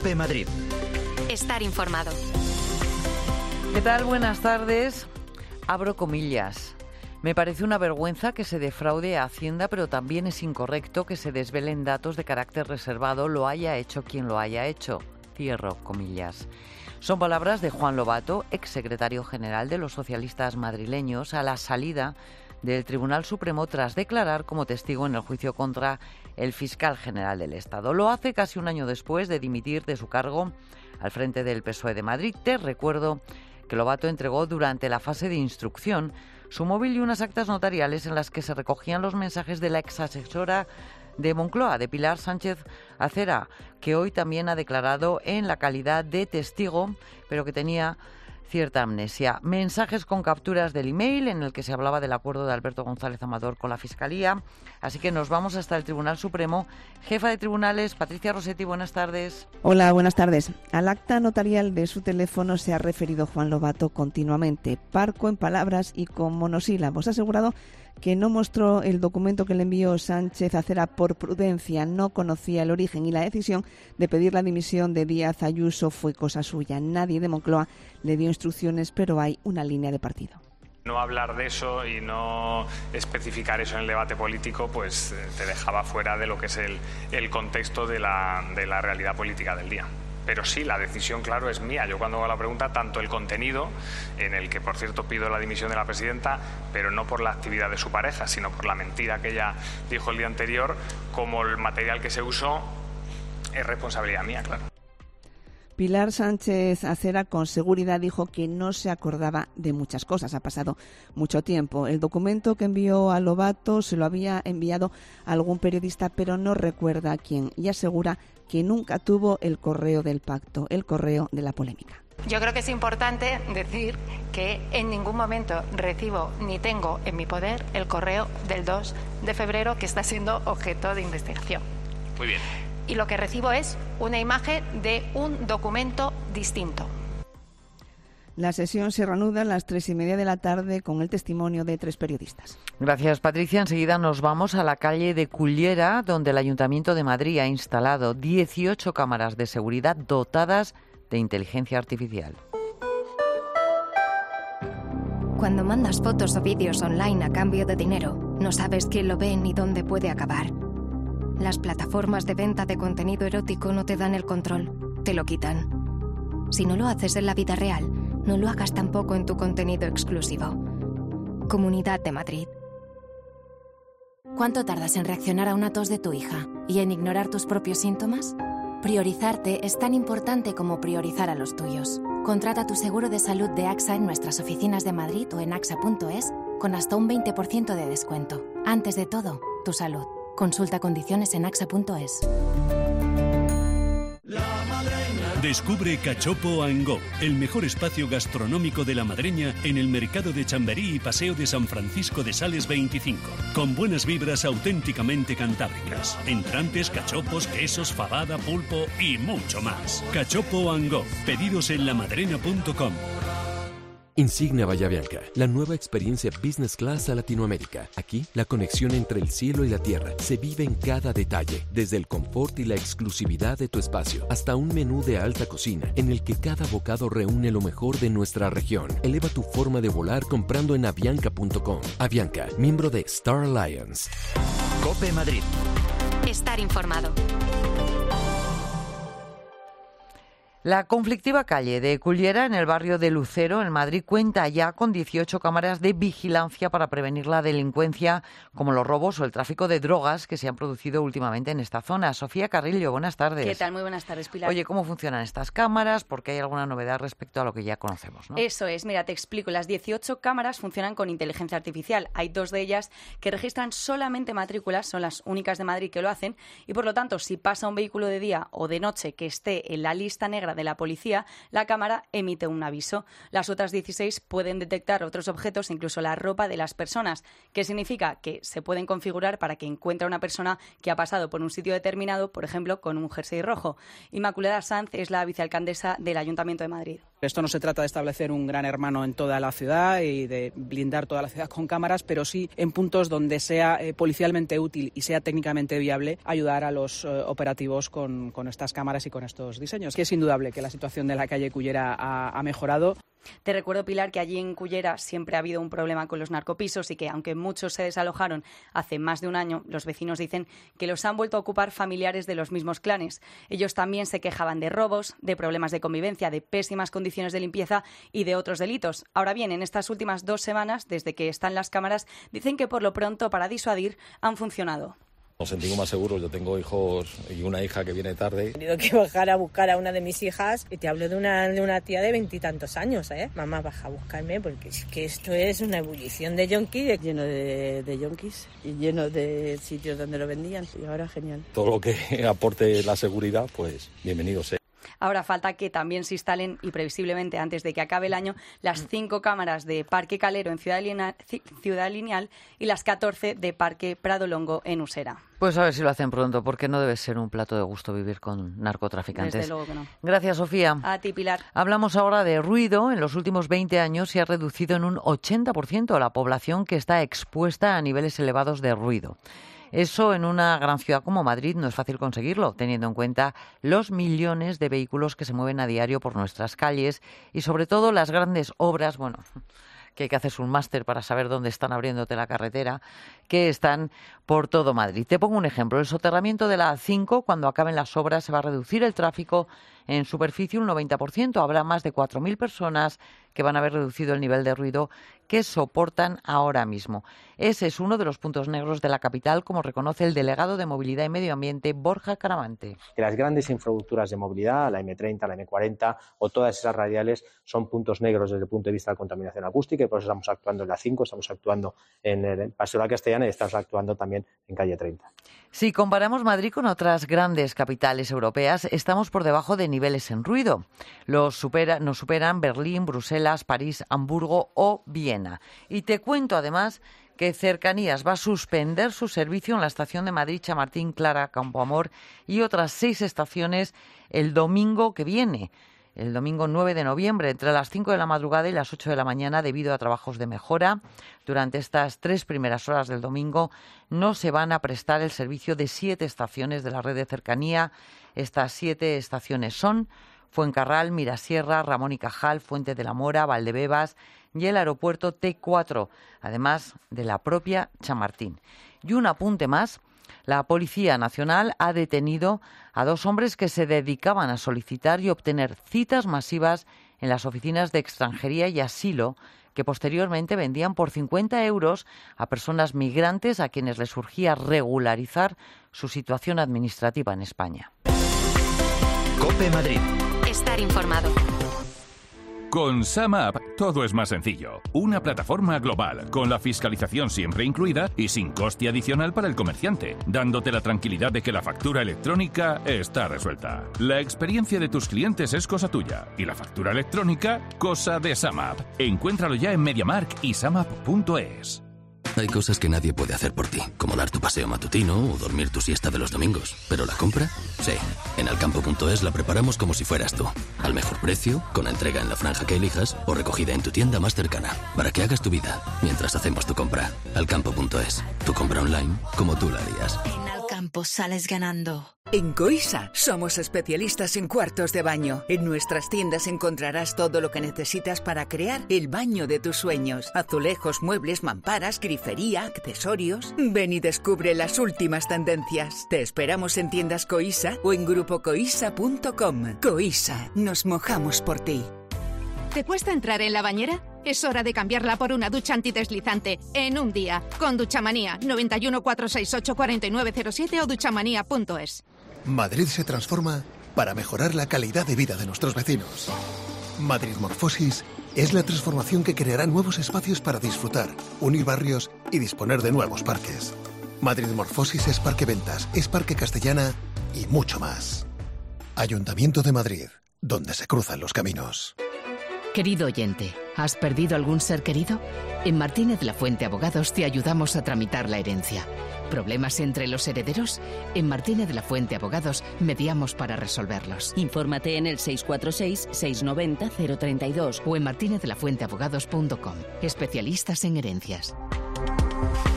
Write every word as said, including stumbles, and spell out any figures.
COPE Madrid. Estar informado. ¿Qué tal? Buenas tardes. Abro comillas. Me parece una vergüenza que se defraude a Hacienda, pero también es incorrecto que se desvelen datos de carácter reservado, lo haya hecho quien lo haya hecho. Cierro comillas. Son palabras de Juan Lobato, exsecretario general de los socialistas madrileños, a la salida del Tribunal Supremo tras declarar como testigo en el juicio contra el fiscal general del Estado. Lo hace casi un año después de dimitir de su cargo al frente del P S O E de Madrid. Te recuerdo que Lobato entregó durante la fase de instrucción su móvil y unas actas notariales en las que se recogían los mensajes de la exasesora de Moncloa, de Pilar Sánchez Acera, que hoy también ha declarado en la calidad de testigo, pero que tenía cierta amnesia. Mensajes con capturas del email en el que se hablaba del acuerdo de Alberto González Amador con la Fiscalía. Así que nos vamos hasta el Tribunal Supremo. Jefa de Tribunales, Patricia Rossetti, buenas tardes. Hola, buenas tardes. Al acta notarial de su teléfono se ha referido Juan Lobato continuamente, parco en palabras y con monosílabos. Ha asegurado que no mostró el documento que le envió Sánchez Acera por prudencia, no conocía el origen y la decisión de pedir la dimisión de Díaz Ayuso fue cosa suya. Nadie de Moncloa le dio instrucciones, pero hay una línea de partido. No hablar de eso y no especificar eso en el debate político, pues te dejaba fuera de lo que es el, el contexto de la, de la realidad política del día. Pero sí, la decisión, claro, es mía. Yo cuando hago la pregunta, tanto el contenido, en el que, por cierto, pido la dimisión de la presidenta, pero no por la actividad de su pareja, sino por la mentira que ella dijo el día anterior, como el material que se usó, es responsabilidad mía, claro. Pilar Sánchez Acera con seguridad dijo que no se acordaba de muchas cosas. Ha pasado mucho tiempo. El documento que envió a Lobato se lo había enviado a algún periodista, pero no recuerda a quién, y asegura que nunca tuvo el correo del pacto, el correo de la polémica. Yo creo que es importante decir que en ningún momento recibo ni tengo en mi poder el correo del dos de febrero que está siendo objeto de investigación. Muy bien. Y lo que recibo es una imagen de un documento distinto. La sesión se reanuda a las tres y media de la tarde con el testimonio de tres periodistas. Gracias, Patricia. Enseguida nos vamos a la calle de Cullera, donde el Ayuntamiento de Madrid ha instalado dieciocho cámaras de seguridad dotadas de inteligencia artificial. Cuando mandas fotos o vídeos online a cambio de dinero, no sabes quién lo ve ni dónde puede acabar. Las plataformas de venta de contenido erótico no te dan el control, te lo quitan. Si no lo haces en la vida real, no lo hagas tampoco en tu contenido exclusivo. Comunidad de Madrid. ¿Cuánto tardas en reaccionar a una tos de tu hija y en ignorar tus propios síntomas? Priorizarte es tan importante como priorizar a los tuyos. Contrata tu seguro de salud de AXA en nuestras oficinas de Madrid o en axa punto es con hasta un veinte por ciento de descuento. Antes de todo, tu salud. Consulta condiciones en axa punto es. Descubre Cachopo and Go, el mejor espacio gastronómico de la Madreña en el mercado de Chamberí y Paseo de San Francisco de Sales veinticinco, con buenas vibras auténticamente cantábricas, entrantes, cachopos, quesos, fabada, pulpo y mucho más. Cachopo and Go, pedidos en lamadrena punto com. Insignia Bahía Bianca, la nueva experiencia Business Class a Latinoamérica. Aquí, la conexión entre el cielo y la tierra se vive en cada detalle, desde el confort y la exclusividad de tu espacio, hasta un menú de alta cocina, en el que cada bocado reúne lo mejor de nuestra región. Eleva tu forma de volar comprando en avianca punto com. Avianca, miembro de Star Alliance. COPE Madrid. Estar informado. La conflictiva calle de Cullera, en el barrio de Lucero, en Madrid, cuenta ya con dieciocho cámaras de vigilancia para prevenir la delincuencia, como los robos o el tráfico de drogas que se han producido últimamente en esta zona. Sofía Carrillo, buenas tardes. ¿Qué tal? Muy buenas tardes, Pilar. Oye, ¿cómo funcionan estas cámaras? Porque hay alguna novedad respecto a lo que ya conocemos, ¿no? Eso es. Mira, te explico. Las dieciocho cámaras funcionan con inteligencia artificial. Hay dos de ellas que registran solamente matrículas, son las únicas de Madrid que lo hacen, y por lo tanto, si pasa un vehículo de día o de noche que esté en la lista negra de la policía, la cámara emite un aviso. Las otras dieciséis pueden detectar otros objetos, incluso la ropa de las personas, que significa que se pueden configurar para que encuentre a una persona que ha pasado por un sitio determinado, por ejemplo, con un jersey rojo. Inmaculada Sanz es la vicealcaldesa del Ayuntamiento de Madrid. Esto no se trata de establecer un gran hermano en toda la ciudad y de blindar toda la ciudad con cámaras, pero sí en puntos donde sea eh, policialmente útil y sea técnicamente viable ayudar a los eh, operativos con, con estas cámaras y con estos diseños. Que es indudable que la situación de la calle Cullera ha, ha mejorado. Te recuerdo, Pilar, que allí en Cullera siempre ha habido un problema con los narcopisos y que, aunque muchos se desalojaron hace más de un año, los vecinos dicen que los han vuelto a ocupar familiares de los mismos clanes. Ellos también se quejaban de robos, de problemas de convivencia, de pésimas condiciones de limpieza y de otros delitos. Ahora bien, en estas últimas dos semanas, desde que están las cámaras, dicen que por lo pronto, para disuadir, han funcionado. Nos sentimos más seguros. Yo tengo hijos y una hija que viene tarde. He tenido que bajar a buscar a una de mis hijas y te hablo de una, de una tía de veintitantos años, ¿eh? Mamá, baja a buscarme porque es que esto es una ebullición de yonkis. Lleno de, de yonkis y lleno de sitios donde lo vendían y ahora genial. Todo lo que aporte la seguridad, pues bienvenido sea. Ahora falta que también se instalen, y previsiblemente antes de que acabe el año, las cinco cámaras de Parque Calero en Ciudad Lineal, Ciudad Lineal y las catorce de Parque Prado Longo en Usera. Pues a ver si lo hacen pronto, porque no debe ser un plato de gusto vivir con narcotraficantes. Desde luego que no. Gracias, Sofía. A ti, Pilar. Hablamos ahora de ruido. En los últimos veinte años se ha reducido en un ochenta por ciento la población que está expuesta a niveles elevados de ruido. Eso en una gran ciudad como Madrid no es fácil conseguirlo, teniendo en cuenta los millones de vehículos que se mueven a diario por nuestras calles y sobre todo las grandes obras, bueno, que hay que hacerse un máster para saber dónde están abriéndote la carretera, que están por todo Madrid. Te pongo un ejemplo. El soterramiento de la A cinco, cuando acaben las obras, se va a reducir el tráfico en superficie un noventa por ciento. Habrá más de cuatro mil personas que van a haber reducido el nivel de ruido que soportan ahora mismo. Ese es uno de los puntos negros de la capital, como reconoce el delegado de Movilidad y Medio Ambiente, Borja Caramante. Que las grandes infraestructuras de movilidad, la eme treinta, la eme cuarenta o todas esas radiales son puntos negros desde el punto de vista de la contaminación acústica y por eso estamos actuando en la cinco, estamos actuando en el Paseo de la Castellana y estamos actuando también en calle treinta. Si comparamos Madrid con otras grandes capitales europeas, estamos por debajo de niveles en ruido. Los supera, nos superan Berlín, Bruselas, París, Hamburgo o Viena. Y te cuento además que Cercanías va a suspender su servicio en la estación de Madrid Chamartín, Clara, Campoamor y otras seis estaciones el domingo que viene. El domingo nueve de noviembre, entre las cinco de la madrugada y las ocho de la mañana, debido a trabajos de mejora. Durante estas tres primeras horas del domingo no se van a prestar el servicio de siete estaciones de la red de cercanía. Estas siete estaciones son Fuencarral, Mirasierra, Ramón y Cajal, Fuente de la Mora, Valdebebas y el aeropuerto te cuatro, además de la propia Chamartín. Y un apunte más. La Policía Nacional ha detenido a dos hombres que se dedicaban a solicitar y obtener citas masivas en las oficinas de extranjería y asilo, que posteriormente vendían por cincuenta euros a personas migrantes a quienes les urgía regularizar su situación administrativa en España. COPE Madrid. Estar informado. Con SumUp todo es más sencillo. Una plataforma global, con la fiscalización siempre incluida y sin coste adicional para el comerciante, dándote la tranquilidad de que la factura electrónica está resuelta. La experiencia de tus clientes es cosa tuya y la factura electrónica, cosa de SumUp. Encuéntralo ya en MediaMarkt y SumUp punto es. Hay cosas que nadie puede hacer por ti, como dar tu paseo matutino o dormir tu siesta de los domingos. ¿Pero la compra? Sí. En Alcampo punto es la preparamos como si fueras tú. Al mejor precio, con entrega en la franja que elijas o recogida en tu tienda más cercana. Para que hagas tu vida, mientras hacemos tu compra. Alcampo punto es. Tu compra online, como tú la harías. En Alcampo sales ganando. En Coisa somos especialistas en cuartos de baño. En nuestras tiendas encontrarás todo lo que necesitas para crear el baño de tus sueños. Azulejos, muebles, mamparas, grifería, accesorios. Ven y descubre las últimas tendencias. Te esperamos en tiendas Coisa o en grupo coisa punto com. Coisa, nos mojamos por ti. ¿Te cuesta entrar en la bañera? Es hora de cambiarla por una ducha antideslizante en un día. Con Duchamanía, noventa y uno, cuatrocientos sesenta y ocho, cuarenta y nueve cero siete o duchamanía punto es. Madrid se transforma para mejorar la calidad de vida de nuestros vecinos. Madrid Morfosis es la transformación que creará nuevos espacios para disfrutar, unir barrios y disponer de nuevos parques. Madrid Morfosis es Parque Ventas, es Parque Castellana y mucho más. Ayuntamiento de Madrid, donde se cruzan los caminos. Querido oyente, ¿has perdido algún ser querido? En Martínez de la Fuente Abogados te ayudamos a tramitar la herencia. ¿Problemas entre los herederos? En Martínez de la Fuente Abogados mediamos para resolverlos. Infórmate en el seis cuatro seis, seis nueve cero, cero tres dos o en martinez de la fuente abogados punto com. Especialistas en herencias.